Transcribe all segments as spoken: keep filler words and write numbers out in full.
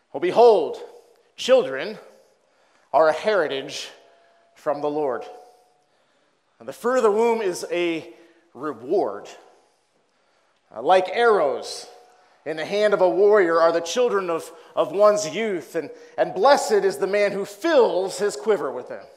Well, behold, children are a heritage from the Lord. And the fruit of the womb is a reward. Uh, like arrows in the hand of a warrior are the children of, of one's youth, and, and blessed is the man who fills his quiver with them.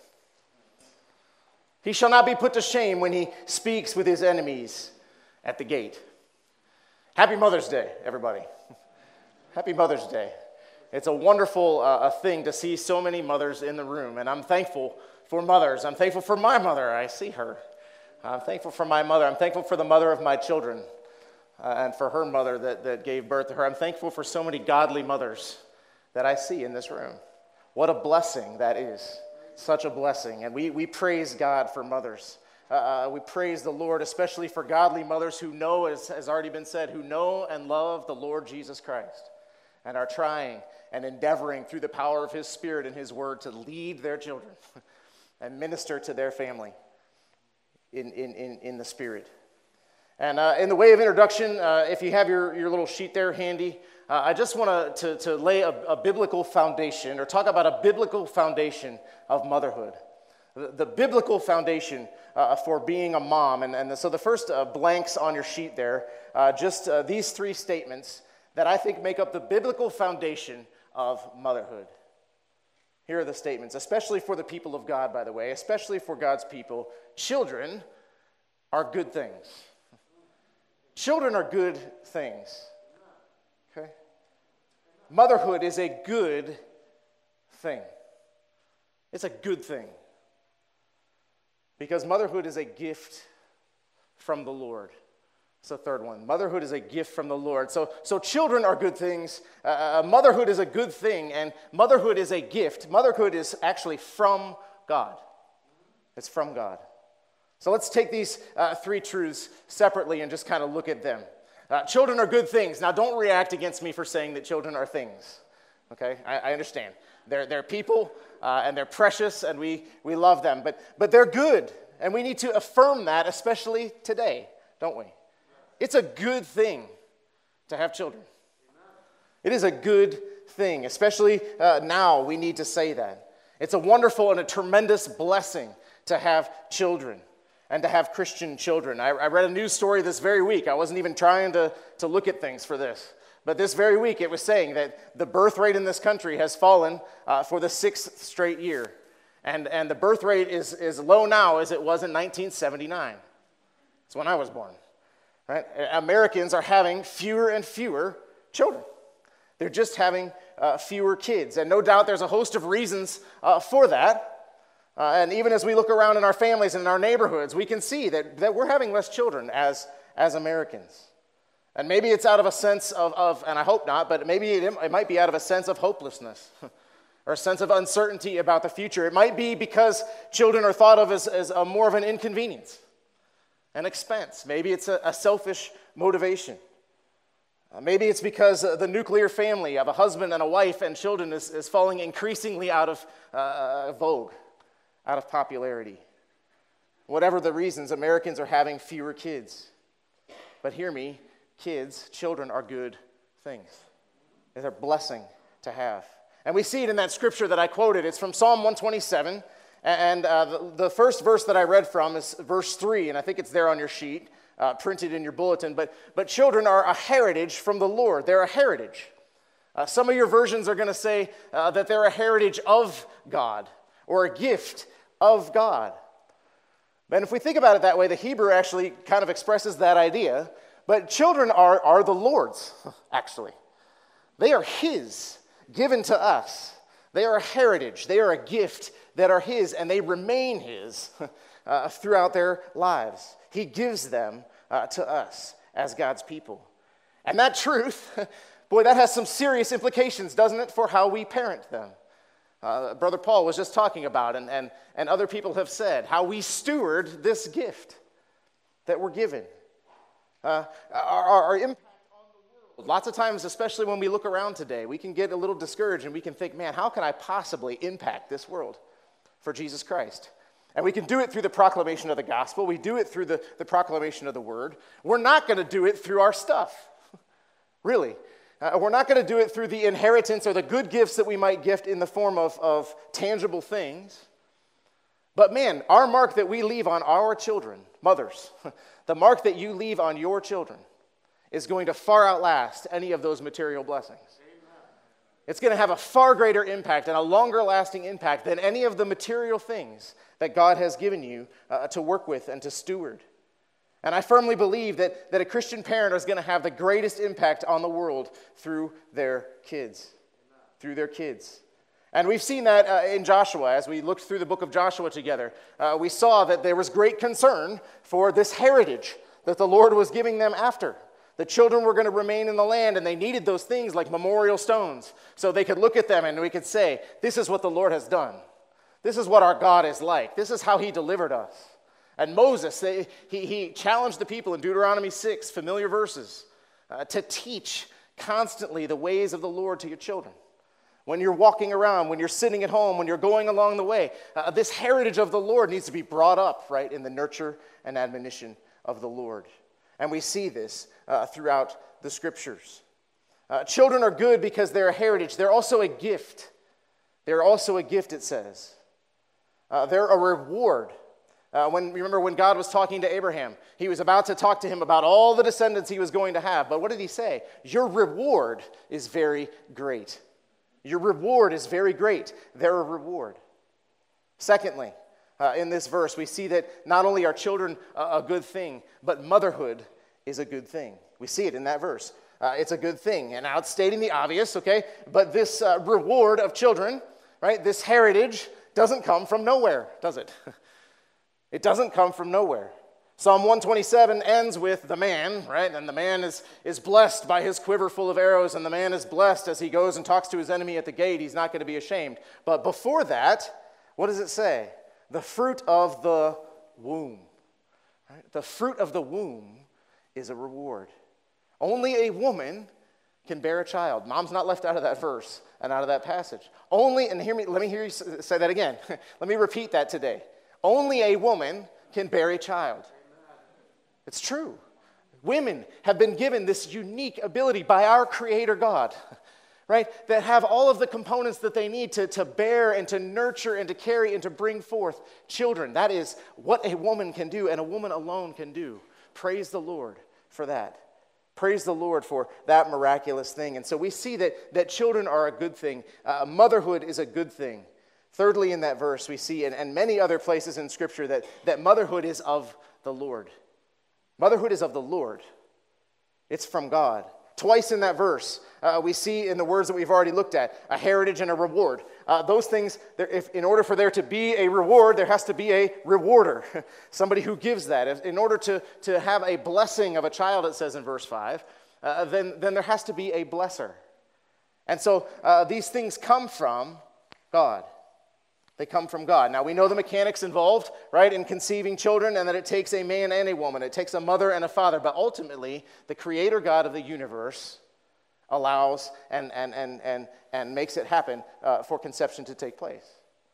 He shall not be put to shame when he speaks with his enemies at the gate. Happy Mother's Day, everybody. Happy Mother's Day. It's a wonderful uh, a thing to see so many mothers in the room, and I'm thankful for mothers. I'm thankful for my mother. I see her. I'm thankful for my mother. I'm thankful for the mother of my children uh, and for her mother that, that gave birth to her. I'm thankful for so many godly mothers that I see in this room. What a blessing that is. Such a blessing. And we, we praise God for mothers. Uh, we praise the Lord, especially for godly mothers who know, as has already been said, who know and love the Lord Jesus Christ and are trying and endeavoring through the power of his Spirit and his word to lead their children and minister to their family in, in, in, in the Spirit. And uh, in the way of introduction, uh, if you have your, your little sheet there handy, uh, I just want to to lay a, a biblical foundation, or talk about a biblical foundation of motherhood. The, the biblical foundation uh, for being a mom. And, and so the first uh, blanks on your sheet there, uh, just uh, these three statements that I think make up the biblical foundation of motherhood. Here are the statements, especially for the people of God, by the way, especially for God's people. Children are good things. Children are good things. Okay? Motherhood is a good thing. It's a good thing. Because motherhood is a gift from the Lord. It's the third one. Motherhood is a gift from the Lord. So, so children are good things. Uh, motherhood is a good thing, and motherhood is a gift. Motherhood is actually from God. It's from God. So let's take these uh, three truths separately and just kind of look at them. Uh, children are good things. Now, don't react against me for saying that children are things. Okay, I, I understand. They're, they're people, uh, and they're precious, and we, we love them. But, but they're good, and we need to affirm that, especially today, don't we? It's a good thing to have children. It is a good thing, especially uh, now we need to say that. It's a wonderful and a tremendous blessing to have children and to have Christian children. I, I read a news story this very week. I wasn't even trying to, to look at things for this. But this very week it was saying that the birth rate in this country has fallen uh, for the sixth straight year. And, and the birth rate is as low now as it was in nineteen seventy-nine. It's when I was born. Right? Americans are having fewer and fewer children. They're just having uh, fewer kids. And no doubt there's a host of reasons uh, for that. Uh, and even as we look around in our families and in our neighborhoods, we can see that, that we're having less children as, as Americans. And maybe it's out of a sense of, of, and I hope not, but maybe it, it might be out of a sense of hopelessness or a sense of uncertainty about the future. It might be because children are thought of as, as a more of an inconvenience. An expense. Maybe it's a, a selfish motivation. Uh, maybe it's because uh, the nuclear family of a husband and a wife and children is, is falling increasingly out of uh, vogue, out of popularity. Whatever the reasons, Americans are having fewer kids. But hear me, kids, children are good things. They're a blessing to have. And we see it in that scripture that I quoted. It's from Psalm one twenty-seven. And uh, the, the first verse that I read from is verse three, and I think it's there on your sheet, uh, printed in your bulletin. But, but children are a heritage from the Lord. They're a heritage. Uh, some of your versions are going to say uh, that they're a heritage of God, or a gift of God. And if we think about it that way, the Hebrew actually kind of expresses that idea. But children are, are the Lord's, actually. They are His, given to us. They are a heritage. They are a gift that are His, and they remain His uh, throughout their lives. He gives them uh, to us as God's people. And that truth, boy, that has some serious implications, doesn't it, for how we parent them. Uh, Brother Paul was just talking about, and, and, and other people have said, how we steward this gift that we're given. Uh, our, our impact on the world. Lots of times, especially when we look around today, we can get a little discouraged and we can think, man, how can I possibly impact this world for Jesus Christ? And we can do it through the proclamation of the gospel. We do it through the, the proclamation of the word. We're not going to do it through our stuff. Really. Uh, we're not going to do it through the inheritance or the good gifts that we might gift in the form of, of tangible things. But man, our mark that we leave on our children, mothers, the mark that you leave on your children is going to far outlast any of those material blessings. It's going to have a far greater impact and a longer lasting impact than any of the material things that God has given you uh, to work with and to steward. And I firmly believe that, that a Christian parent is going to have the greatest impact on the world through their kids. Through their kids. And we've seen that uh, in Joshua. As we looked through the book of Joshua together, uh, we saw that there was great concern for this heritage that the Lord was giving them after. The children were going to remain in the land, and they needed those things like memorial stones so they could look at them and we could say, this is what the Lord has done. This is what our God is like. This is how he delivered us. And Moses, they, he, he challenged the people in Deuteronomy six, familiar verses, uh, to teach constantly the ways of the Lord to your children. When you're walking around, when you're sitting at home, when you're going along the way, uh, this heritage of the Lord needs to be brought up, right, in the nurture and admonition of the Lord. And we see this uh, throughout the Scriptures. Uh, children are good because they're a heritage. They're also a gift. They're also a gift, it says. Uh, they're a reward. Uh, when remember when God was talking to Abraham, he was about to talk to him about all the descendants he was going to have. But what did he say? Your reward is very great. Your reward is very great. They're a reward. Secondly, uh, in this verse, we see that not only are children a, a good thing, but motherhood is a good thing. We see it in that verse. Uh, it's a good thing. And now it's stating the obvious, okay? But this uh, reward of children, right, this heritage doesn't come from nowhere, does it? It doesn't come from nowhere. Psalm one twenty-seven ends with the man, right? And the man is, is blessed by his quiver full of arrows, and the man is blessed as he goes and talks to his enemy at the gate. He's not going to be ashamed. But before that, what does it say? The fruit of the womb. Right? The fruit of the womb is a reward. Only a woman can bear a child. Mom's not left out of that verse and out of that passage. Only, and hear me, let me hear you say that again. Let me repeat that today. Only a woman can bear a child. It's true. Women have been given this unique ability by our Creator God, right? That have all of the components that they need to, to bear and to nurture and to carry and to bring forth children. That is what a woman can do, and a woman alone can do. Praise the Lord for that. Praise the Lord for that miraculous thing. And so we see that, that children are a good thing. Uh, motherhood is a good thing. Thirdly, in that verse, we see, and, and many other places in Scripture, that, that motherhood is of the Lord. Motherhood is of the Lord. It's from God. Twice in that verse, uh, we see in the words that we've already looked at, a heritage and a reward. Uh, those things, if, in order for there to be a reward, there has to be a rewarder, somebody who gives that. If, in order to, to have a blessing of a child, it says in verse five, uh, then, then there has to be a blesser. And so uh, these things come from God. They come from God. Now, we know the mechanics involved, right, in conceiving children, and that it takes a man and a woman. It takes a mother and a father. But ultimately, the Creator God of the universe allows and, and, and, and, and makes it happen uh, for conception to take place.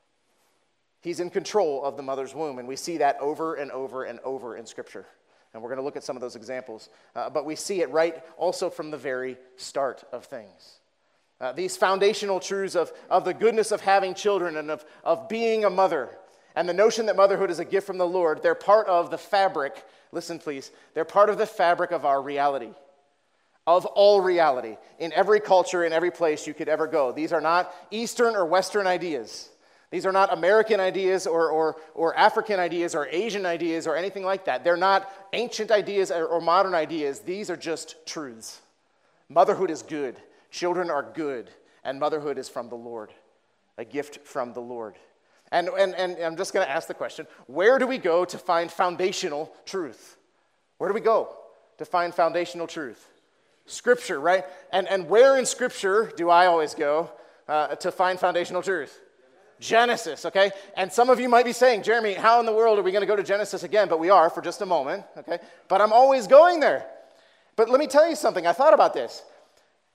He's in control of the mother's womb, and we see that over and over and over in Scripture. And we're going to look at some of those examples. Uh, but we see it right also from the very start of things. Uh, these foundational truths of, of the goodness of having children and of, of being a mother, and the notion that motherhood is a gift from the Lord, they're part of the fabric, listen please, they're part of the fabric of our reality, of all reality, in every culture, in every place you could ever go. These are not Eastern or Western ideas. These are not American ideas or, or, or African ideas or Asian ideas or anything like that. They're not ancient ideas or, or modern ideas. These are just truths. Motherhood is good. Children are good, and motherhood is from the Lord, a gift from the Lord. And, and, and I'm just going to ask the question, where do we go to find foundational truth? Where do we go to find foundational truth? Scripture, right? And, and where in Scripture do I always go uh, to find foundational truth? Genesis, okay? And some of you might be saying, Jeremy, how in the world are we going to go to Genesis again? But we are for just a moment, okay? But I'm always going there. But let me tell you something. I thought about this.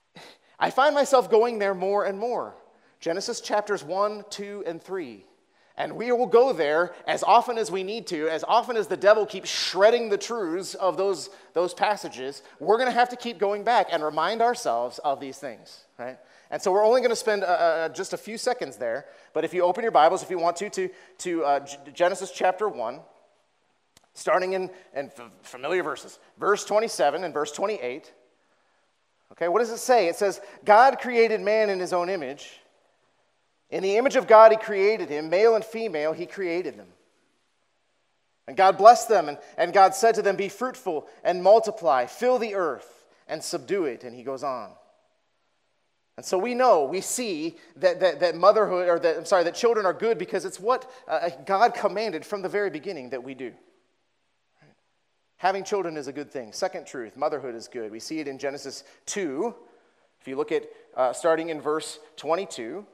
I find myself going there more and more. Genesis chapters one, two, and three. And we will go there as often as we need to, as often as the devil keeps shredding the truths of those, those passages. We're going to have to keep going back and remind ourselves of these things, right? And so we're only going to spend uh, uh, just a few seconds there. But if you open your Bibles, if you want to, to, to uh, Genesis chapter one, starting in, in f- familiar verses, verse twenty-seven and verse twenty-eight. Okay, what does it say? It says, God created man in his own image. In the image of God, he created him. Male and female, he created them. And God blessed them, and, and God said to them, be fruitful and multiply, fill the earth and subdue it. And he goes on. And so we know, we see that, that, that motherhood, or that, I'm sorry, that children are good because it's what uh, God commanded from the very beginning that we do. Right? Having children is a good thing. Second truth, motherhood is good. We see it in Genesis two. If you look at, uh, starting in verse twenty-two.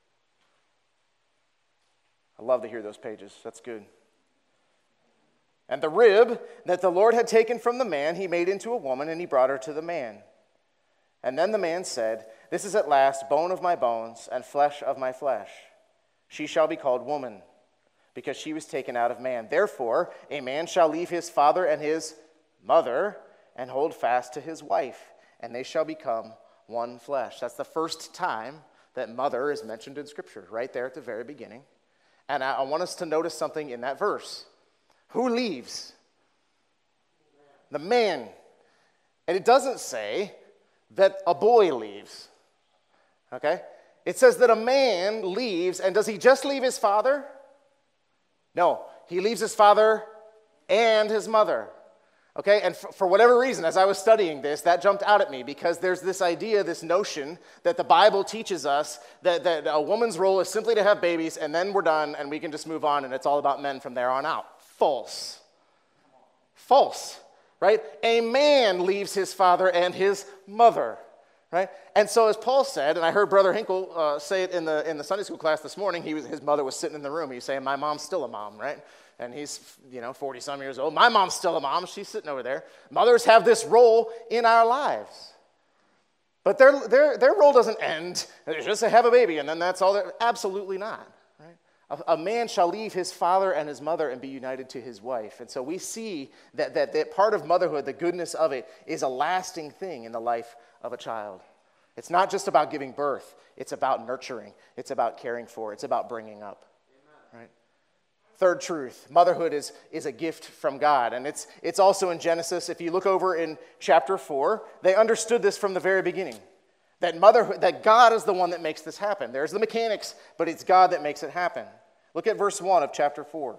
I love to hear those pages. That's good. And the rib that the Lord had taken from the man, he made into a woman, and he brought her to the man. And then the man said, this is at last bone of my bones and flesh of my flesh. She shall be called woman, because she was taken out of man. Therefore, a man shall leave his father and his mother and hold fast to his wife, and they shall become one flesh. That's the first time that mother is mentioned in Scripture, right there at the very beginning. And I want us to notice something in that verse. Who leaves? The man. And it doesn't say that a boy leaves. Okay? It says that a man leaves, and does he just leave his father? No. He leaves his father and his mother. Okay, and for, for whatever reason, as I was studying this, that jumped out at me because there's this idea, this notion that the Bible teaches us that, that a woman's role is simply to have babies and then we're done and we can just move on and it's all about men from there on out. False. False, right? A man leaves his father and his mother, right? And so as Paul said, and I heard Brother Hinkle uh, say it in the in the Sunday school class this morning, he was his mother was sitting in the room. He was saying, my mom's still a mom, right? And he's, you know, forty-some years old. My mom's still a mom. She's sitting over there. Mothers have this role in our lives. But their, their, their role doesn't end. They just have a baby, and then that's all. Absolutely not. Right? A, a man shall leave his father and his mother and be united to his wife. And so we see that, that, that part of motherhood, the goodness of it, is a lasting thing in the life of a child. It's not just about giving birth. It's about nurturing. It's about caring for. It's about bringing up. Amen. Right? Third truth, motherhood is, is a gift from God. And it's, it's also in Genesis. If you look over in chapter four, they understood this from the very beginning. That motherhood, that God is the one that makes this happen. There's the mechanics, but it's God that makes it happen. Look at verse one of chapter four.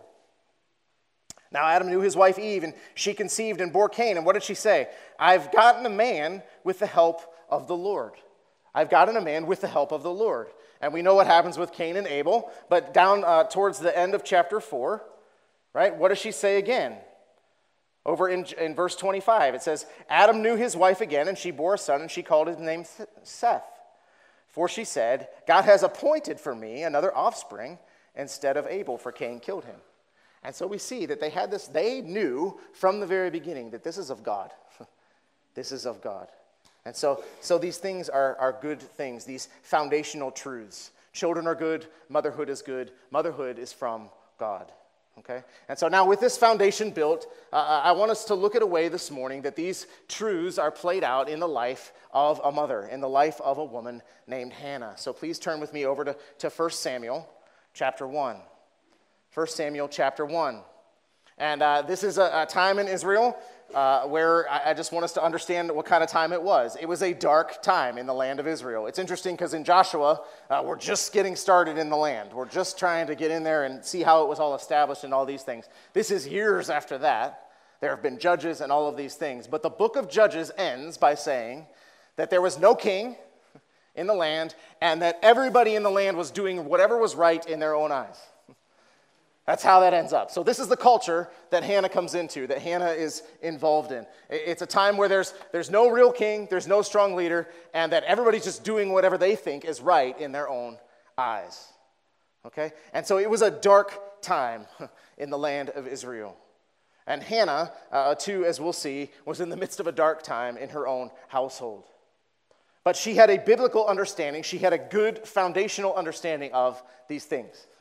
Now Adam knew his wife Eve, and she conceived and bore Cain. And what did she say? I've gotten a man with the help of the Lord. I've gotten a man with the help of the Lord. And we know what happens with Cain and Abel. But down uh, towards the end of chapter four, right, what does she say again? Over in, in verse twenty-five, it says, Adam knew his wife again, and she bore a son, and she called his name Seth. For she said, God has appointed for me another offspring instead of Abel, for Cain killed him. And so we see that they had this, they knew from the very beginning that this is of God. This is of God. And so, so these things are, are good things, these foundational truths. Children are good, motherhood is good, motherhood is from God. Okay? And so now with this foundation built, uh, I want us to look at a way this morning that these truths are played out in the life of a mother, in the life of a woman named Hannah. So please turn with me over to, to First Samuel chapter one. First Samuel chapter one. And uh, this is a, a time in Israel uh, where I, I just want us to understand what kind of time it was. It was a dark time in the land of Israel. It's interesting because in Joshua, uh, we're just getting started in the land. We're just trying to get in there and see how it was all established and all these things. This is years after that. There have been judges and all of these things. But the book of Judges ends by saying that there was no king in the land and that everybody in the land was doing whatever was right in their own eyes. That's how that ends up. So this is the culture that Hannah comes into, that Hannah is involved in. It's a time where there's, there's no real king, there's no strong leader, and that everybody's just doing whatever they think is right in their own eyes. Okay? And so it was a dark time in the land of Israel. And Hannah, uh, too, as we'll see, was in the midst of a dark time in her own household. But she had a biblical understanding. She had a good foundational understanding of these things.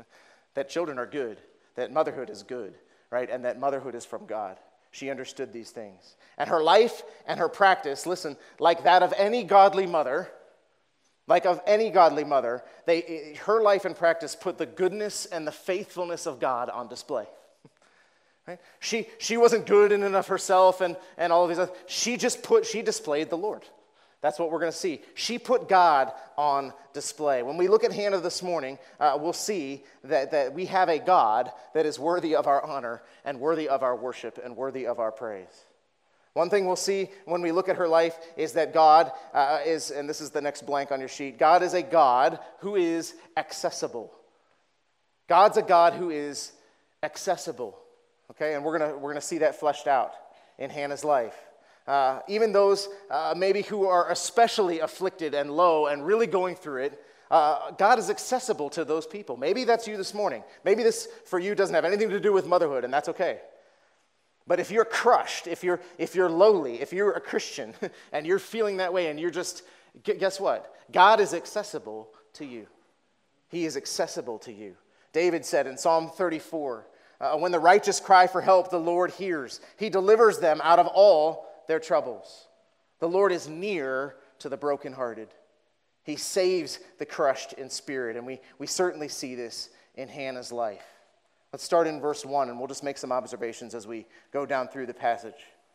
that children are good, that motherhood is good, right? And that motherhood is from God. She understood these things. And her life and her practice, listen, like that of any godly mother, like of any godly mother, they, her life and practice put the goodness and the faithfulness of God on display. Right? She, she wasn't good in and of herself and, and all of these other, she just put, she displayed the Lord. That's what we're going to see. She put God on display. When we look at Hannah this morning, uh, we'll see that, that we have a God that is worthy of our honor and worthy of our worship and worthy of our praise. One thing we'll see when we look at her life is that God uh, is, and this is the next blank on your sheet, God is a God who is accessible. God's a God who is accessible. Okay, and we're going to we're going to see that fleshed out in Hannah's life. Uh, even those uh, maybe who are especially afflicted and low and really going through it, uh, God is accessible to those people. Maybe that's you this morning. Maybe this for you doesn't have anything to do with motherhood, and that's okay. But if you're crushed, if you're if you're lowly, if you're a Christian and you're feeling that way and you're just, guess what? God is accessible to you. He is accessible to you. David said in Psalm thirty-four, uh, when the righteous cry for help, the Lord hears. He delivers them out of all their troubles. The Lord is near to the brokenhearted. He saves the crushed in spirit, and we, we certainly see this in Hannah's life. Let's start in verse one, and we'll just make some observations as we go down through the passage.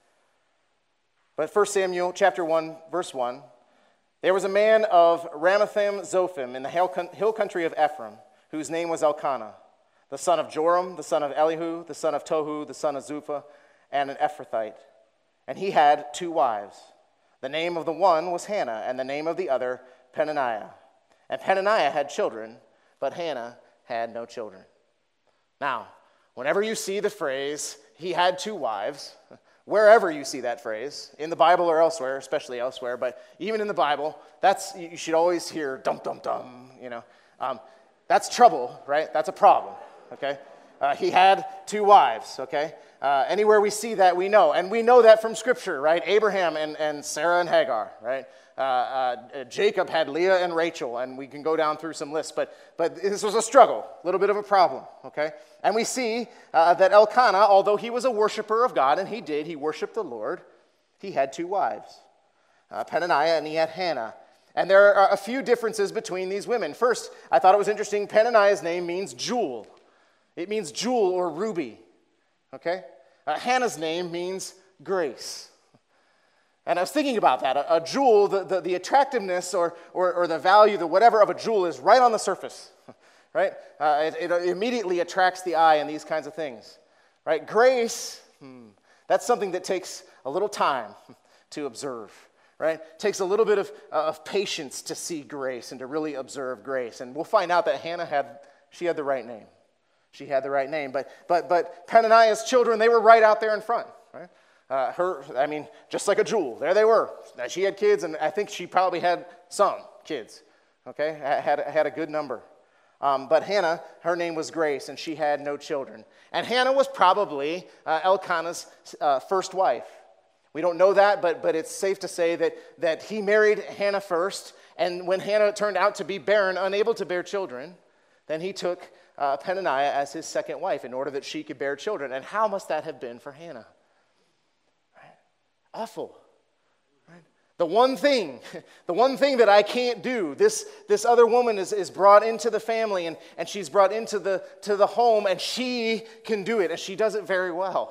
But First Samuel chapter one, verse one, there was a man of Ramathaim Zophim in the hill country of Ephraim, whose name was Elkanah, the son of Joram, the son of Elihu, the son of Tohu, the son of Zuphah, and an Ephrathite. And he had two wives. The name of the one was Hannah, and the name of the other Peninnah. And Peninnah had children, but Hannah had no children. Now, whenever you see the phrase, he had two wives, wherever you see that phrase, in the Bible or elsewhere, especially elsewhere, but even in the Bible, that's, you should always hear dum, dum, dum, you know. Um, that's trouble, right? That's a problem, okay? Uh, he had two wives, okay? Uh, anywhere we see that, we know. And we know that from Scripture, right? Abraham and, and Sarah and Hagar, right? Uh, uh, Jacob had Leah and Rachel, and we can go down through some lists. But, but this was a struggle, a little bit of a problem, okay? And we see uh, that Elkanah, although he was a worshiper of God, and he did, he worshiped the Lord, he had two wives, uh, Peninnah and he had Hannah. And there are a few differences between these women. First, I thought it was interesting, Peninnah's name means jewel. It means jewel or ruby, okay? Uh, Hannah's name means grace. And I was thinking about that. A, a jewel, the, the, the attractiveness or, or, or the value, the whatever of a jewel is right on the surface, right? Uh, it, it immediately attracts the eye and these kinds of things, right? Grace, hmm, that's something that takes a little time to observe, right? It takes a little bit of, uh, of patience to see grace and to really observe grace. And we'll find out that Hannah had, she had the right name. She had the right name, but but but Peninnah's children, they were right out there in front, right? Uh, her, I mean, just like a jewel, there they were. She had kids, and I think she probably had some kids, okay? Had had a good number. Um, but Hannah, her name was Grace, and she had no children. And Hannah was probably uh, Elkanah's uh, first wife. We don't know that, but but it's safe to say that that he married Hannah first, and when Hannah turned out to be barren, unable to bear children, then he took Uh, Peninnah as his second wife in order that she could bear children. And how must that have been for Hannah? Right? Awful. Right? The one thing, the one thing that I can't do, this, this other woman is, is brought into the family and, and she's brought into the, to the home and she can do it and she does it very well.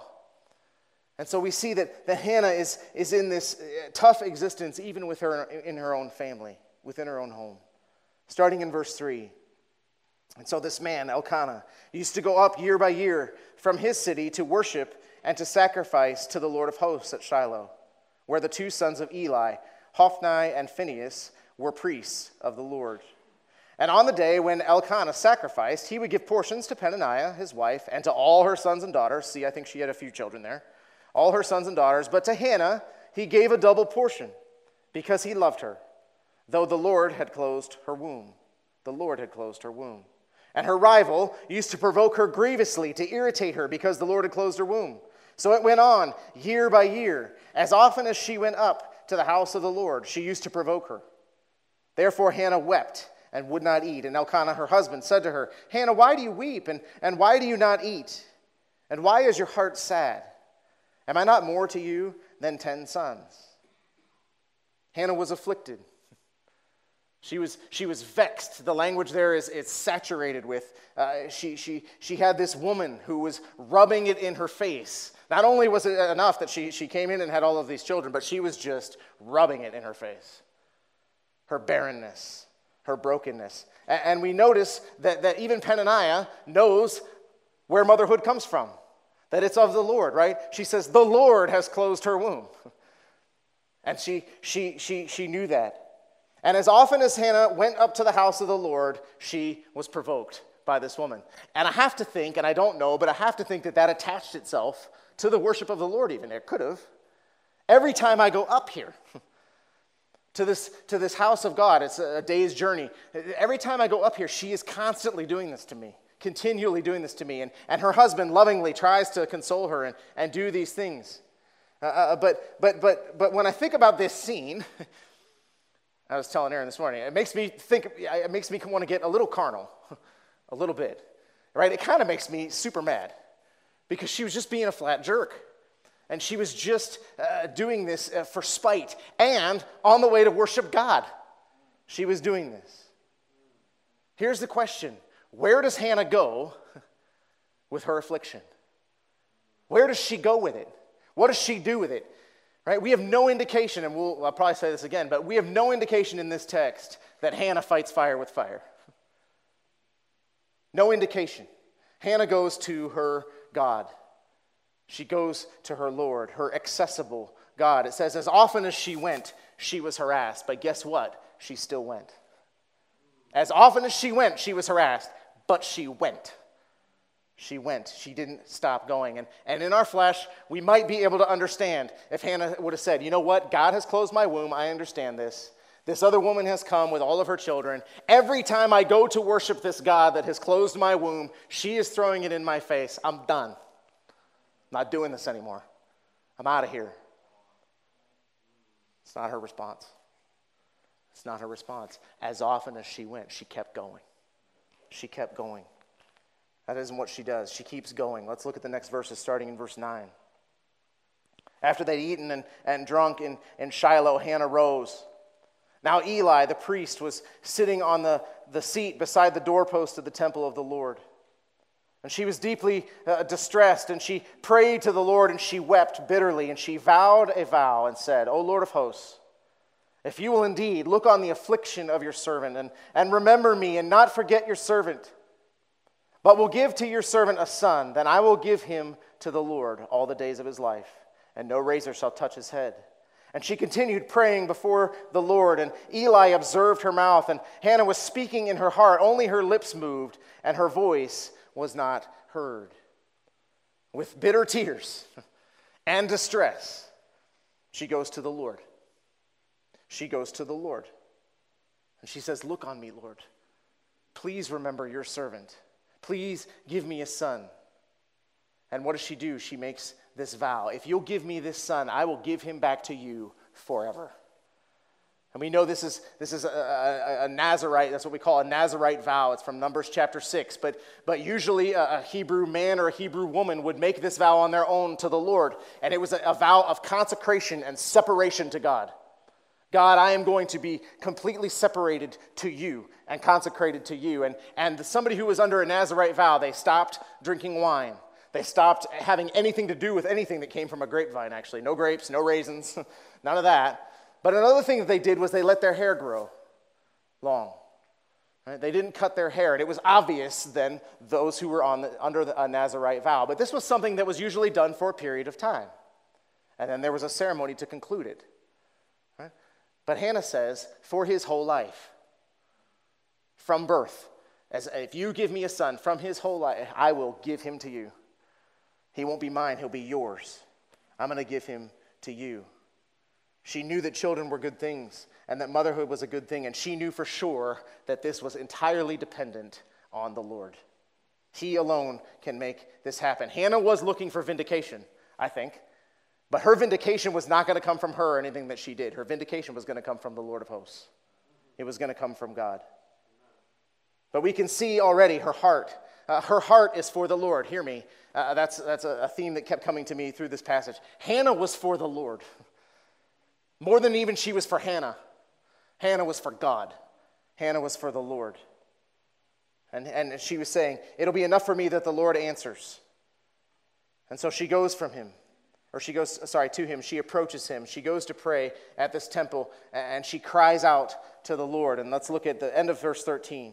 And so we see that, that Hannah is, is in this tough existence even with her in her own family, within her own home. Starting in verse three. And so this man, Elkanah, used to go up year by year from his city to worship and to sacrifice to the Lord of hosts at Shiloh, where the two sons of Eli, Hophni and Phinehas, were priests of the Lord. And on the day when Elkanah sacrificed, he would give portions to Peninnah, his wife, and to all her sons and daughters. See, I think she had a few children there. All her sons and daughters. But to Hannah, he gave a double portion because he loved her, though the Lord had closed her womb. The Lord had closed her womb. And her rival used to provoke her grievously to irritate her because the Lord had closed her womb. So it went on year by year. As often as she went up to the house of the Lord, she used to provoke her. Therefore Hannah wept and would not eat. And Elkanah, her husband, said to her, Hannah, why do you weep, and, and why do you not eat? And why is your heart sad? Am I not more to you than ten sons? Hannah was afflicted. She was, she was vexed. The language there is it's saturated with. Uh, she, she, she had this woman who was rubbing it in her face. Not only was it enough that she, she came in and had all of these children, but she was just rubbing it in her face. Her barrenness, her brokenness. And, and we notice that, that even Peninnah knows where motherhood comes from, that it's of the Lord, right? She says, the Lord has closed her womb. And she, she, she, she knew that. And as often as Hannah went up to the house of the Lord, she was provoked by this woman. And I have to think, and I don't know, but I have to think that that attached itself to the worship of the Lord even. It could have. Every time I go up here to this, to this house of God, it's a day's journey. Every time I go up here, she is constantly doing this to me, continually doing this to me. And, and her husband lovingly tries to console her and, and do these things. Uh, uh, but, but, but, but when I think about this scene, I was telling Aaron this morning, it makes me think, it makes me want to get a little carnal, a little bit, right? It kind of makes me super mad because she was just being a flat jerk. And she was just uh, doing this uh, for spite and on the way to worship God. She was doing this. Here's the question. Where does Hannah go with her affliction? Where does she go with it? What does she do with it? Right? We have no indication, and we'll, I'll probably say this again, but we have no indication in this text that Hannah fights fire with fire. No indication. Hannah goes to her God. She goes to her Lord, her accessible God. It says, as often as she went, she was harassed. But guess what? She still went. As often as she went, she was harassed. But she went. She went. She didn't stop going. And, and in our flesh, we might be able to understand if Hannah would have said, you know what? God has closed my womb. I understand this. This other woman has come with all of her children. Every time I go to worship this God that has closed my womb, she is throwing it in my face. I'm done. Not doing this anymore. I'm out of here. It's not her response. It's not her response. As often as she went, she kept going. She kept going. That isn't what she does. She keeps going. Let's look at the next verses, starting in verse nine. After they'd eaten and, and drunk in, in Shiloh, Hannah rose. Now Eli, the priest, was sitting on the, the seat beside the doorpost of the temple of the Lord. And she was deeply uh, distressed, and she prayed to the Lord, and she wept bitterly, and she vowed a vow and said, O Lord of hosts, if you will indeed look on the affliction of your servant, and, and remember me, and not forget your servant, but will give to your servant a son, then I will give him to the Lord all the days of his life, and no razor shall touch his head. And she continued praying before the Lord, and Eli observed her mouth, and Hannah was speaking in her heart, only her lips moved, and her voice was not heard. With bitter tears and distress, she goes to the Lord. She goes to the Lord. And she says, look on me, Lord. Please remember your servant. Please give me a son. And what does she do? She makes this vow. If you'll give me this son, I will give him back to you forever. And we know this is this is a, a, a Nazarite, that's what we call a Nazarite vow. It's from Numbers chapter six. But, but usually a, a Hebrew man or a Hebrew woman would make this vow on their own to the Lord. And it was a, a vow of consecration and separation to God. God, I am going to be completely separated to you and consecrated to you. And, and somebody who was under a Nazarite vow, they stopped drinking wine. They stopped having anything to do with anything that came from a grapevine, actually. No grapes, no raisins, none of that. But another thing that they did was they let their hair grow long. Right? They didn't cut their hair. And it was obvious then, those who were on the, under the, a Nazarite vow. But this was something that was usually done for a period of time. And then there was a ceremony to conclude it. Right? But Hannah says, for his whole life, from birth, as if you give me a son, from his whole life, I will give him to you. He won't be mine, he'll be yours. I'm going to give him to you. She knew that children were good things and that motherhood was a good thing, and she knew for sure that this was entirely dependent on the Lord. He alone can make this happen. Hannah was looking for vindication, I think, but her vindication was not going to come from her or anything that she did. Her vindication was going to come from the Lord of hosts. It was going to come from God. But we can see already her heart. Uh, her heart is for the Lord. Hear me. Uh, that's that's a, a theme that kept coming to me through this passage. Hannah was for the Lord. More than even she was for Hannah. Hannah was for God. Hannah was for the Lord. And, and she was saying, it'll be enough for me that the Lord answers. And so she goes from him. Or she goes, sorry, to him. She approaches him. She goes to pray at this temple. And she cries out to the Lord. And let's look at the end of verse thirteen.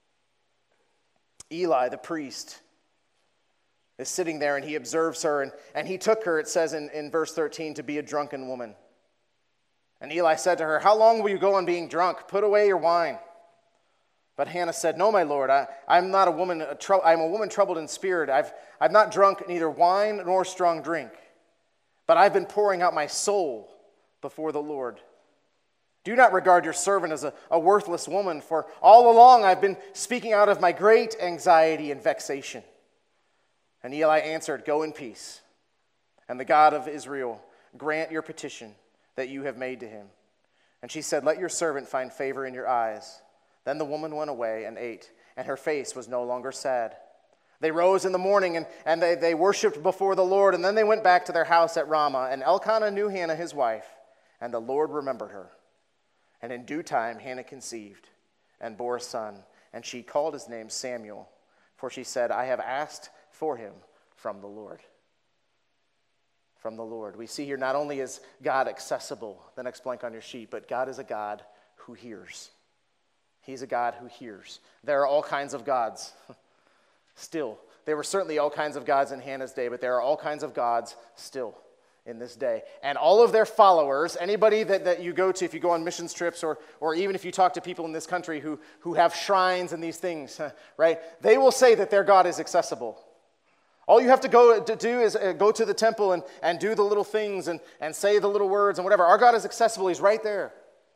Eli, the priest, is sitting there and he observes her. And, and he took her, it says in, in verse thirteen, to be a drunken woman. And Eli said to her, how long will you go on being drunk? Put away your wine. But Hannah said, no, my Lord, I, I'm not a woman, a tr- I'm a woman troubled in spirit. I've, I've not drunk neither wine nor strong drink, but I've been pouring out my soul before the Lord. Do not regard your servant as a, a worthless woman, for all along I've been speaking out of my great anxiety and vexation. And Eli answered, go in peace, and the God of Israel grant your petition that you have made to him. And she said, let your servant find favor in your eyes. Then the woman went away and ate, and her face was no longer sad. They rose in the morning, and, and they, they worshipped before the Lord, and then they went back to their house at Ramah. And Elkanah knew Hannah his wife, and the Lord remembered her. And in due time Hannah conceived and bore a son, and she called his name Samuel, for she said, I have asked for him from the Lord. From the Lord. We see here not only is God accessible, the next blank on your sheet, but God is a God who hears. He's a God who hears. There are all kinds of gods. Still. There were certainly all kinds of gods in Hannah's day, but there are all kinds of gods still in this day. And all of their followers, anybody that, that you go to, if you go on missions trips, or, or even if you talk to people in this country who, who have shrines and these things, right, they will say that their God is accessible. All you have to go to do is go to the temple and, and do the little things and, and say the little words and whatever. Our God is accessible. He's right there.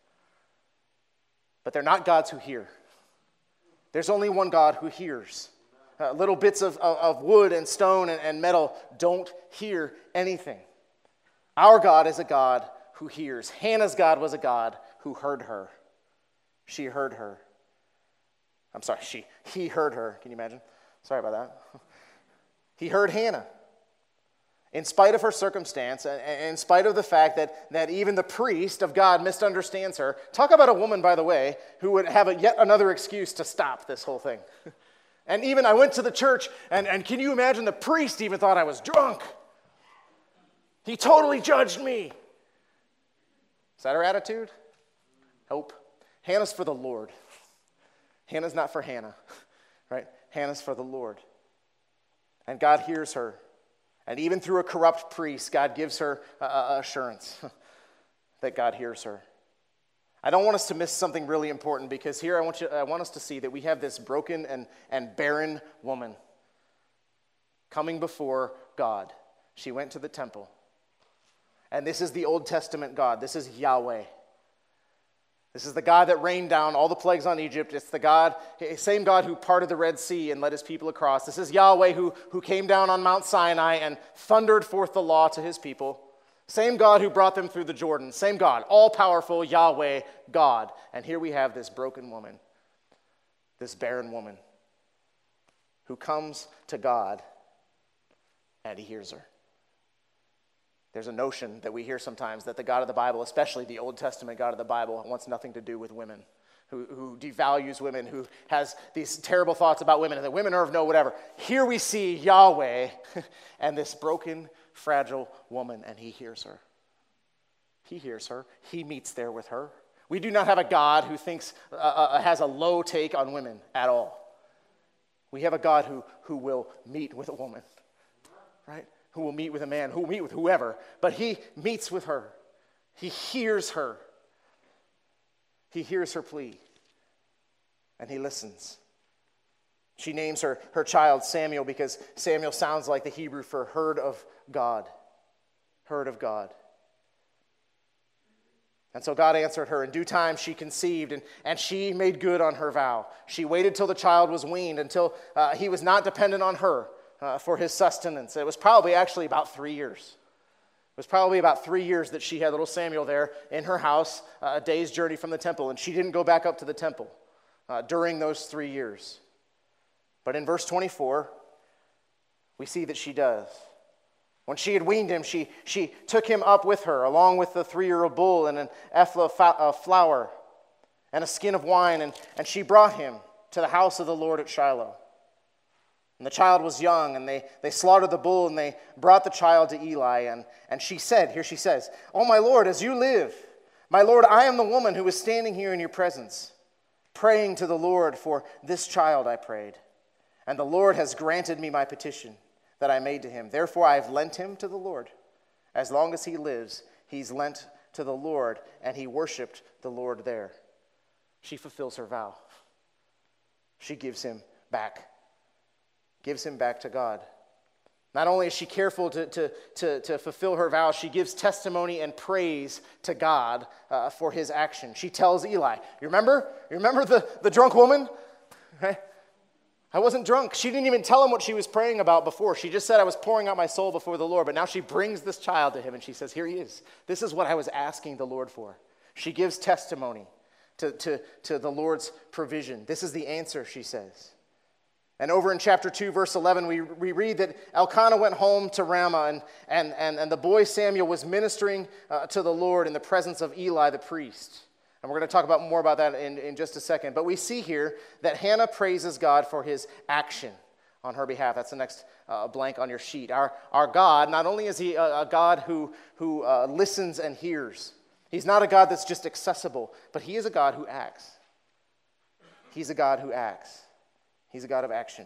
But they're not gods who hear. There's only one God who hears. Uh, little bits of, of, of wood and stone and, and metal don't hear anything. Our God is a God who hears. Hannah's God was a God who heard her. She heard her. I'm sorry, she, he heard her. Can you imagine? Sorry about that. He heard Hannah. In spite of her circumstance, and in spite of the fact that, that even the priest of God misunderstands her. Talk about a woman, by the way, who would have a, yet another excuse to stop this whole thing. And even I went to the church, and, and can you imagine the priest even thought I was drunk? He totally judged me. Is that her attitude? Nope. Hannah's for the Lord. Hannah's not for Hannah, right? Hannah's for the Lord. And God hears her. And even through a corrupt priest, God gives her uh, assurance that God hears her. I don't want us to miss something really important, because here I want you, I want us to see that we have this broken and, and barren woman coming before God. She went to the temple. And this is the Old Testament God. This is Yahweh. This is the God that rained down all the plagues on Egypt. It's the God, same God who parted the Red Sea and led his people across. This is Yahweh who, who came down on Mount Sinai and thundered forth the law to his people. Same God who brought them through the Jordan. Same God, all-powerful Yahweh God. And here we have this broken woman, this barren woman, who comes to God and he hears her. There's a notion that we hear sometimes that the God of the Bible, especially the Old Testament God of the Bible, wants nothing to do with women, who, who devalues women, who has these terrible thoughts about women, and that women are of no whatever. Here we see Yahweh and this broken, fragile woman, and he hears her. He hears her. He meets there with her. We do not have a God who thinks, uh, uh, has a low take on women at all. We have a God who, who will meet with a woman, right? Who will meet with a man, who will meet with whoever, but he meets with her. He hears her. He hears her plea, and he listens. She names her, her child Samuel because Samuel sounds like the Hebrew for heard of God. Heard of God. And so God answered her. In due time she conceived, and, and she made good on her vow. She waited till the child was weaned, until uh, he was not dependent on her Uh, for his sustenance. It was probably actually about three years. It was probably about three years that she had little Samuel there in her house, uh, a day's journey from the temple, and she didn't go back up to the temple uh, during those three years. But in verse twenty-four, we see that she does. When she had weaned him, she, she took him up with her, along with the three-year-old bull and an ephah of flour and a skin of wine, and, and she brought him to the house of the Lord at Shiloh. And the child was young, and they, they slaughtered the bull, and they brought the child to Eli. And, and she said, here she says, "Oh, my Lord, as you live, my Lord, I am the woman who is standing here in your presence, praying to the Lord for this child, I prayed. And the Lord has granted me my petition that I made to him. Therefore I have lent him to the Lord. As long as he lives, he's lent to the Lord," and he worshiped the Lord there. She fulfills her vow. She gives him back. Gives him back to God. Not only is she careful to, to, to, to fulfill her vow, she gives testimony and praise to God uh, for his action. She tells Eli, you remember? You remember the, the drunk woman? Right? I wasn't drunk. She didn't even tell him what she was praying about before. She just said, I was pouring out my soul before the Lord. But now she brings this child to him and she says, here he is. This is what I was asking the Lord for. She gives testimony to, to, to the Lord's provision. This is the answer, she says. And over in chapter two, verse eleven, we, we read that Elkanah went home to Ramah, and, and, and, and the boy Samuel was ministering uh, to the Lord in the presence of Eli the priest. And we're going to talk about more about that in, in just a second. But we see here that Hannah praises God for his action on her behalf. That's the next uh, blank on your sheet. Our, our God, not only is he a, a God who, who uh, listens and hears, he's not a God that's just accessible, but he is a God who acts. He's a God who acts. He's a God of action.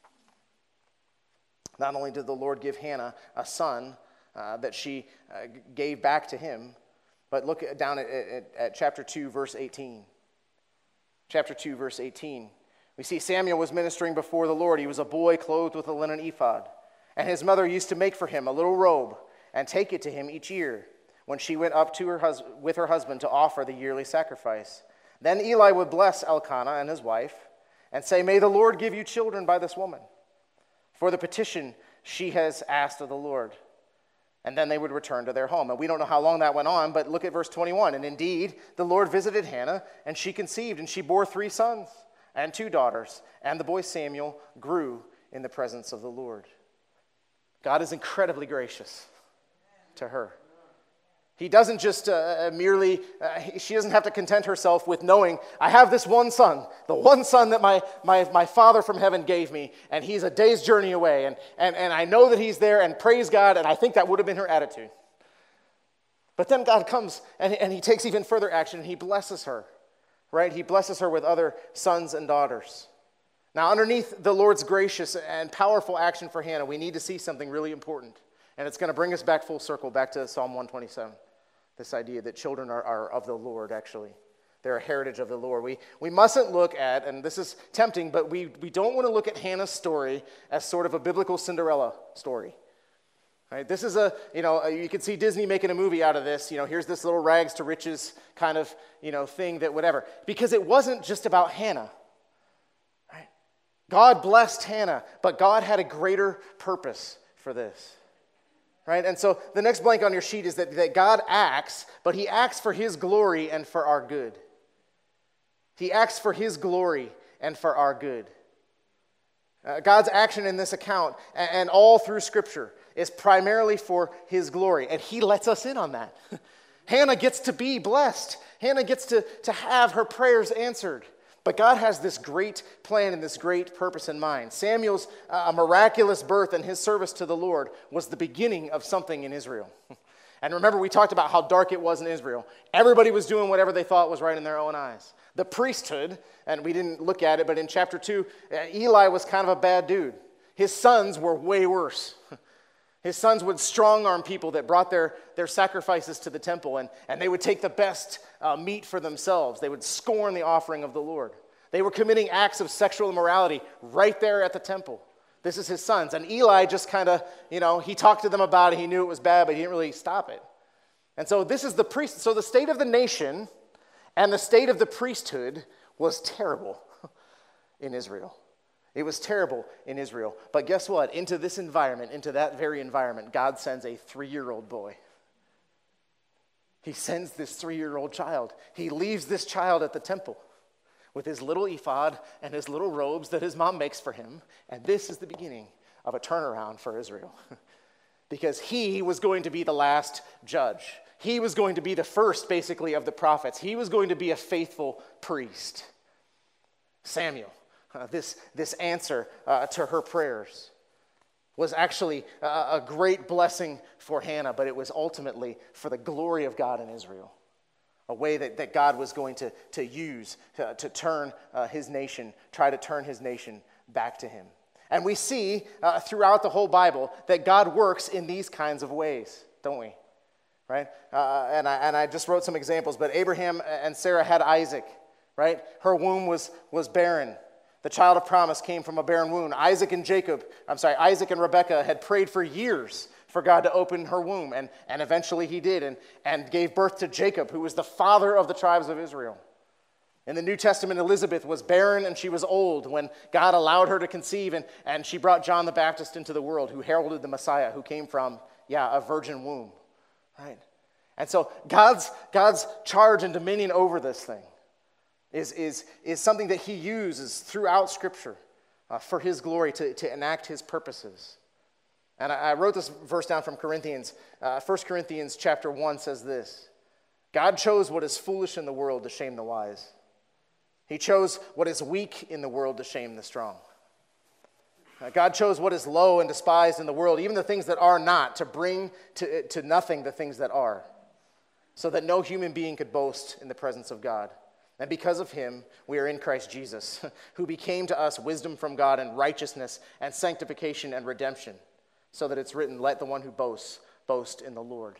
Not only did the Lord give Hannah a son uh, that she uh, gave back to him, but look at, down at, at, at chapter two, verse eighteen. Chapter two, verse eighteen. We see Samuel was ministering before the Lord. He was a boy clothed with a linen ephod. And his mother used to make for him a little robe and take it to him each year when she went up to her hus- with her husband to offer the yearly sacrifice. Then Eli would bless Elkanah and his wife and say, "May the Lord give you children by this woman, for the petition she has asked of the Lord." And then they would return to their home. And we don't know how long that went on, but look at verse twenty-one. And indeed, the Lord visited Hannah, and she conceived, and she bore three sons and two daughters. And the boy Samuel grew in the presence of the Lord. God is incredibly gracious to her. He doesn't just uh, merely, uh, she doesn't have to content herself with knowing, I have this one son, the one son that my, my, my Father from heaven gave me, and he's a day's journey away, and, and, and I know that he's there, and praise God, and I think that would have been her attitude. But then God comes, and, and he takes even further action, and he blesses her, right? He blesses her with other sons and daughters. Now, underneath the Lord's gracious and powerful action for Hannah, we need to see something really important, and it's going to bring us back full circle, back to Psalm one twenty-seven. This idea that children are, are of the Lord, actually. They're a heritage of the Lord. We, we mustn't look at, and this is tempting, but we, we don't want to look at Hannah's story as sort of a biblical Cinderella story. Right? This is a, you know, you can see Disney making a movie out of this. You know, here's this little rags to riches kind of, you know, thing that whatever. Because it wasn't just about Hannah. Right? God blessed Hannah, but God had a greater purpose for this. Right? And so the next blank on your sheet is that, that God acts, but he acts for his glory and for our good. He acts for his glory and for our good. Uh, God's action in this account and, and all through Scripture is primarily for his glory, and he lets us in on that. Hannah gets to be blessed. Hannah gets to, to have her prayers answered. But God has this great plan and this great purpose in mind. Samuel's uh, miraculous birth and his service to the Lord was the beginning of something in Israel. And remember, we talked about how dark it was in Israel. Everybody was doing whatever they thought was right in their own eyes. The priesthood, and we didn't look at it, but in chapter two, uh, Eli was kind of a bad dude. His sons were way worse. His sons would strong-arm people that brought their, their sacrifices to the temple, and, and they would take the best uh, meat for themselves. They would scorn the offering of the Lord. They were committing acts of sexual immorality right there at the temple. This is his sons. And Eli just kind of, you know, he talked to them about it. He knew it was bad, but he didn't really stop it. And so this is the priest. So the state of the nation and the state of the priesthood was terrible in Israel. It was terrible in Israel. But guess what? Into this environment, into that very environment, God sends a three-year-old boy. He sends this three-year-old child. He leaves this child at the temple with his little ephod and his little robes that his mom makes for him. And this is the beginning of a turnaround for Israel. Because he was going to be the last judge. He was going to be the first, basically, of the prophets. He was going to be a faithful priest. Samuel, uh, this, this answer uh, to her prayers was actually a, a great blessing for Hannah, but it was ultimately for the glory of God in Israel. A way that, that God was going to, to use to, to turn uh, his nation, try to turn his nation back to him. And we see uh, throughout the whole Bible that God works in these kinds of ways, don't we? Right? Uh, and, I, and I just wrote some examples, but Abraham and Sarah had Isaac, right? Her womb was, was barren. The child of promise came from a barren womb. Isaac and Jacob, I'm sorry, Isaac and Rebekah had prayed for years for God to open her womb, and, and eventually he did, and, and gave birth to Jacob, who was the father of the tribes of Israel. In the New Testament, Elizabeth was barren and she was old when God allowed her to conceive, and, and she brought John the Baptist into the world, who heralded the Messiah, who came from, yeah, a virgin womb, right? And so God's, God's charge and dominion over this thing is, is, is something that he uses throughout Scripture uh, for his glory, to, to enact his purposes. And I, I wrote this verse down from Corinthians. Uh, First Corinthians chapter one says this: God chose what is foolish in the world to shame the wise. He chose what is weak in the world to shame the strong. Uh, God chose what is low and despised in the world, even the things that are not, to bring to, to nothing the things that are, so that no human being could boast in the presence of God. And because of him, we are in Christ Jesus, who became to us wisdom from God and righteousness and sanctification and redemption, so that it's written, let the one who boasts boast in the Lord.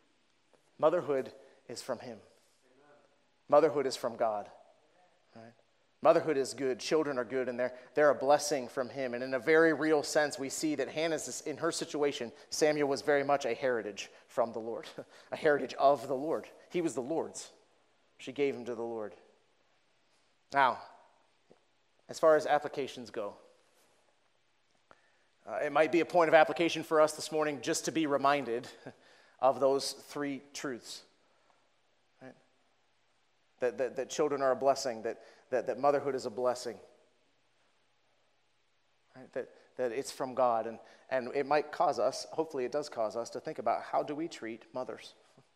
Motherhood is from him. Motherhood is from God. Right? Motherhood is good. Children are good, and they're, they're a blessing from him. And in a very real sense, we see that Hannah's, in her situation, Samuel was very much a heritage from the Lord, a heritage of the Lord. He was the Lord's. She gave him to the Lord. Now, as far as applications go, uh, it might be a point of application for us this morning just to be reminded of those three truths. Right? That, that, that children are a blessing, that, that, that motherhood is a blessing, right? that, that it's from God. And, and it might cause us, hopefully it does cause us, to think about, how do we treat mothers?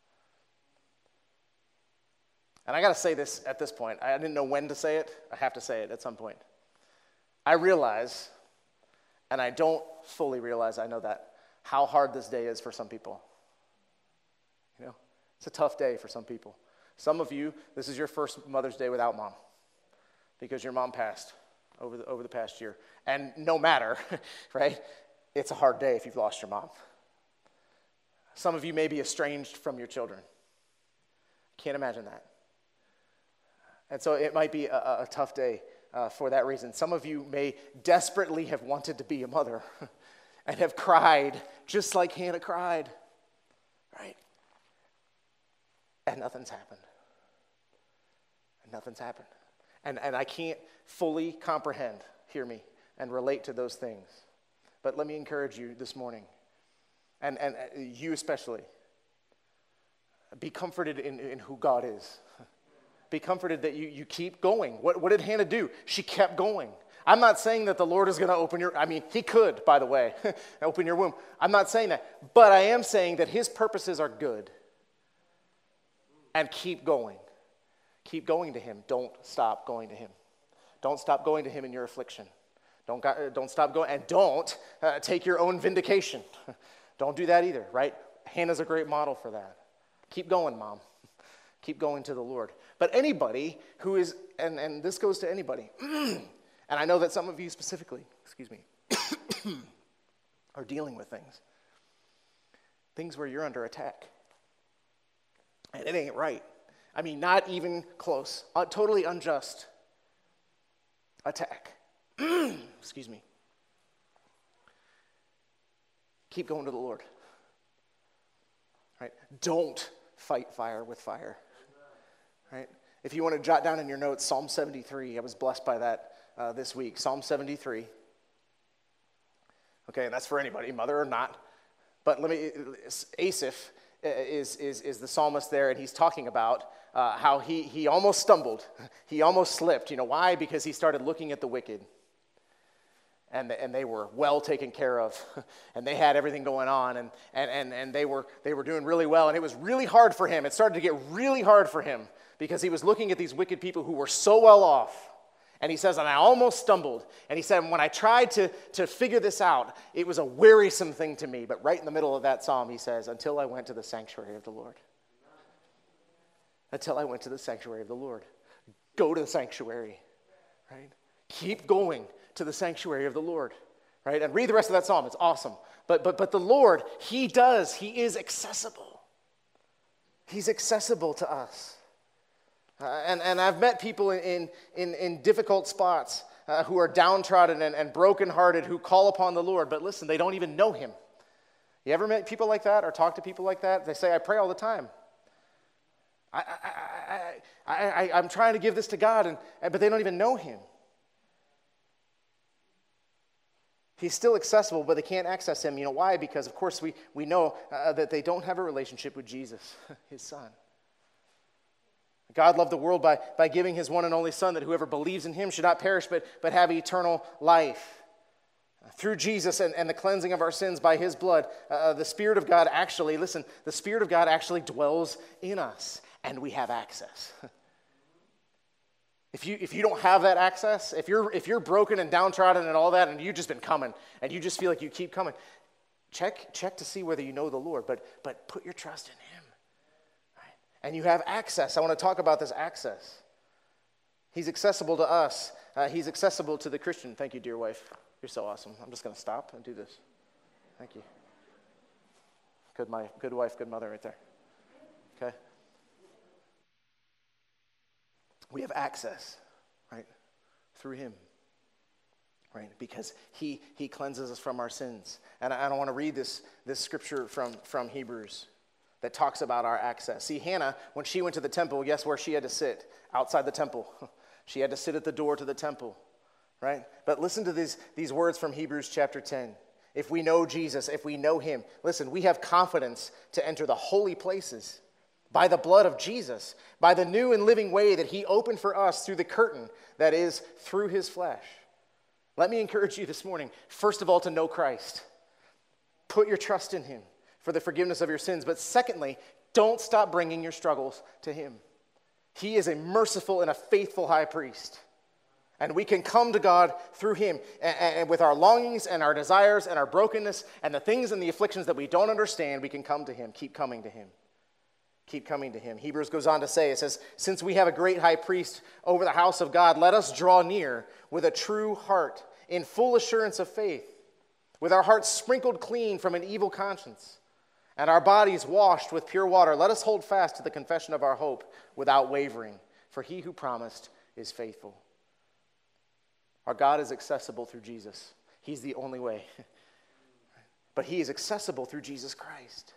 And I got to say this at this point. I didn't know when to say it. I have to say it at some point. I realize, and I don't fully realize, I know that, how hard this day is for some people. You know, it's a tough day for some people. Some of you, this is your first Mother's Day without mom, because your mom passed over the, over the past year. And no matter, right, it's a hard day if you've lost your mom. Some of you may be estranged from your children. Can't imagine that. And so it might be a, a tough day uh, for that reason. Some of you may desperately have wanted to be a mother and have cried just like Hannah cried, right? And nothing's happened. And nothing's happened. And, and I can't fully comprehend, hear me, and relate to those things. But let me encourage you this morning, and, and you especially, be comforted in, in who God is. Be comforted that you, you keep going. What, what did Hannah do? She kept going. I'm not saying that the Lord is going to open your, I mean, he could, by the way, open your womb. I'm not saying that. But I am saying that his purposes are good. And keep going. Keep going to him. Don't stop going to him. Don't stop going to him in your affliction. Don't, don't stop going. And don't uh, take your own vindication. Don't do that either, right? Hannah's a great model for that. Keep going, Mom. Keep going to the Lord. But anybody who is, and, and this goes to anybody, and I know that some of you specifically, excuse me, are dealing with things. Things where you're under attack. And it ain't right. I mean, not even close. Uh, totally unjust attack. Excuse me. Keep going to the Lord. Right? Don't fight fire with fire. Right? If you want to jot down in your notes, Psalm seventy-three. I was blessed by that uh, this week. Psalm seventy-three. Okay, and that's for anybody, mother or not. But let me, Asaph is, is, is the psalmist there, and he's talking about uh, how he, he almost stumbled. He almost slipped. You know why? Because he started looking at the wicked. And, and they were well taken care of, and they had everything going on, and, and, and, and they were they were doing really well, and it was really hard for him. It started to get really hard for him because he was looking at these wicked people who were so well off. And he says, and I almost stumbled. And he said, when I tried to, to figure this out, it was a wearisome thing to me. But right in the middle of that psalm, he says, until I went to the sanctuary of the Lord. Until I went to the sanctuary of the Lord. Go to the sanctuary, right? Keep going to the sanctuary of the Lord, right? And read the rest of that psalm. It's awesome. But but but the Lord, he does. He is accessible. He's accessible to us. Uh, and, and I've met people in, in, in difficult spots uh, who are downtrodden and, and brokenhearted who call upon the Lord. But listen, they don't even know him. You ever met people like that or talk to people like that? They say, I pray all the time. I, I, I, I, I, I'm trying to give this to God, and but they don't even know him. He's still accessible, but they can't access him. You know why? Because, of course, we, we know uh, that they don't have a relationship with Jesus, his son. God loved the world by, by giving his one and only son, that whoever believes in him should not perish, but, but have eternal life. Through Jesus and, and the cleansing of our sins by his blood, uh, the Spirit of God actually, listen, the Spirit of God actually dwells in us, and we have access. If you if you don't have that access, if you're if you're broken and downtrodden and all that, and you've just been coming, and you just feel like you keep coming, check check to see whether you know the Lord, but but put your trust in him. Right? And you have access. I want to talk about this access. He's accessible to us. Uh, he's accessible to the Christian. Thank you, dear wife. You're so awesome. I'm just going to stop and do this. Thank you. Good, my good wife, good mother right there. Okay. We have access, right, through him, right, because he he cleanses us from our sins. And I, I don't want to read this, this scripture from, from Hebrews that talks about our access. See, Hannah, when she went to the temple, guess where she had to sit? Outside the temple. She had to sit at the door to the temple, right? But listen to these, these words from Hebrews chapter ten. If we know Jesus, if we know him, listen, we have confidence to enter the holy places by the blood of Jesus, by the new and living way that he opened for us through the curtain that is through his flesh. Let me encourage you this morning, first of all, to know Christ. Put your trust in him for the forgiveness of your sins. But secondly, don't stop bringing your struggles to him. He is a merciful and a faithful high priest. And we can come to God through him and, and with our longings and our desires and our brokenness and the things and the afflictions that we don't understand, we can come to him. Keep coming to him. Keep coming to him. Hebrews goes on to say, it says, since we have a great high priest over the house of God, let us draw near with a true heart in full assurance of faith, with our hearts sprinkled clean from an evil conscience and our bodies washed with pure water. Let us hold fast to the confession of our hope without wavering, for he who promised is faithful. Our God is accessible through Jesus. He's the only way. But he is accessible through Jesus Christ.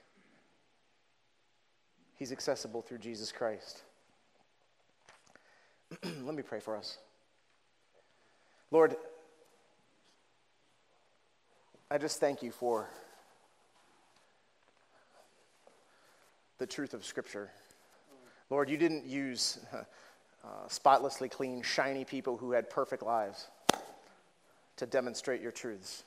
He's accessible through Jesus Christ. Let me pray for us. Lord, I just thank you for the truth of Scripture. Lord, you didn't use uh, spotlessly clean, shiny people who had perfect lives to demonstrate your truths.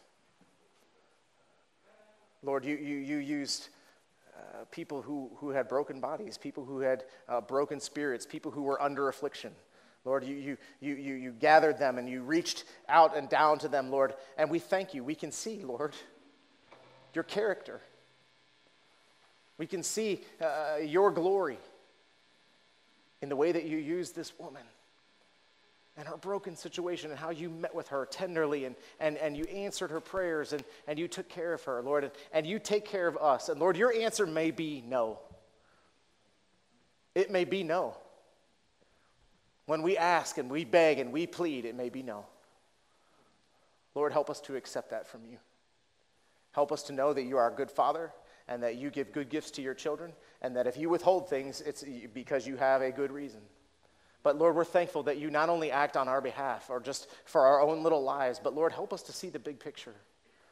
Lord, you, you, you used uh, people who, who had broken bodies, people who had uh, broken spirits, people who were under affliction. Lord, you, you, you, you, you gathered them and you reached out and down to them, Lord, and we thank you. We can see, Lord, your character. We can see uh, your glory in the way that you used this woman and her broken situation and how you met with her tenderly and, and, and you answered her prayers and, and you took care of her, Lord, and, and you take care of us. And Lord, your answer may be no. It may be no. When we ask and we beg and we plead, it may be no. Lord, help us to accept that from you. Help us to know that you are a good Father and that you give good gifts to your children, and that if you withhold things, it's because you have a good reason. But Lord, we're thankful that you not only act on our behalf or just for our own little lives, but Lord, help us to see the big picture.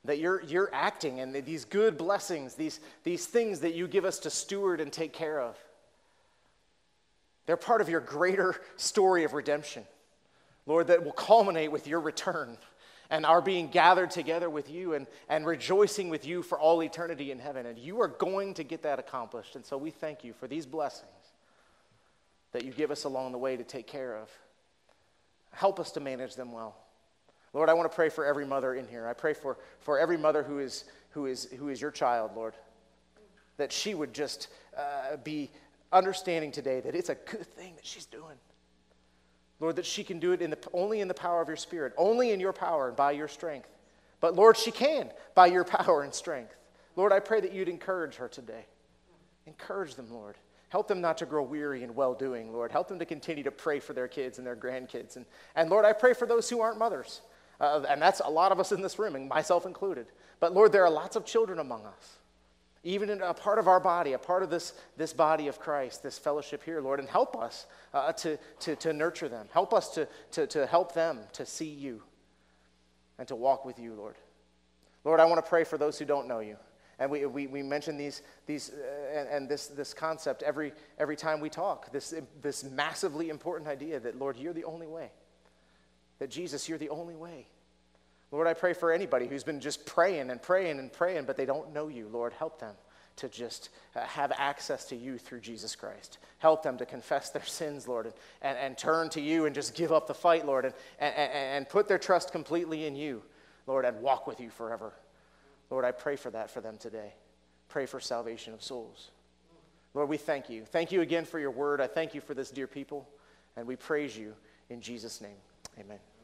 that you're, you're acting, and these good blessings, these, these things that you give us to steward and take care of, they're part of your greater story of redemption, Lord, that will culminate with your return and our being gathered together with you and, and rejoicing with you for all eternity in heaven. And you are going to get that accomplished. And so we thank you for these blessings that you give us along the way to take care of. Help us to manage them well. Lord, I want to pray for every mother in here. I pray for, for every mother who is, who is, who is your child, Lord, that she would just uh, be understanding today that it's a good thing that she's doing. Lord, that she can do it in the, only in the power of your Spirit, only in your power and by your strength. But Lord, she can by your power and strength. Lord, I pray that you'd encourage her today. Encourage them, Lord. Help them not to grow weary in well-doing, Lord. Help them to continue to pray for their kids and their grandkids. And, and Lord, I pray for those who aren't mothers. Uh, and that's a lot of us in this room, and myself included. But Lord, there are lots of children among us, even in a part of our body, a part of this, this body of Christ, this fellowship here, Lord. And help us uh, to, to, to nurture them. Help us to, to, to help them to see you and to walk with you, Lord. Lord, I want to pray for those who don't know you. And we, we, we mention these, these uh, and, and this, this concept every, every time we talk, this, this massively important idea that, Lord, you're the only way. That, Jesus, you're the only way. Lord, I pray for anybody who's been just praying and praying and praying, but they don't know you. Lord, help them to just uh, have access to you through Jesus Christ. Help them to confess their sins, Lord, and, and, and turn to you and just give up the fight, Lord, and, and, and put their trust completely in you, Lord, and walk with you forever. Lord, I pray for that for them today. Pray for salvation of souls. Lord, we thank you. Thank you again for your word. I thank you for this dear people, and we praise you in Jesus' name. Amen.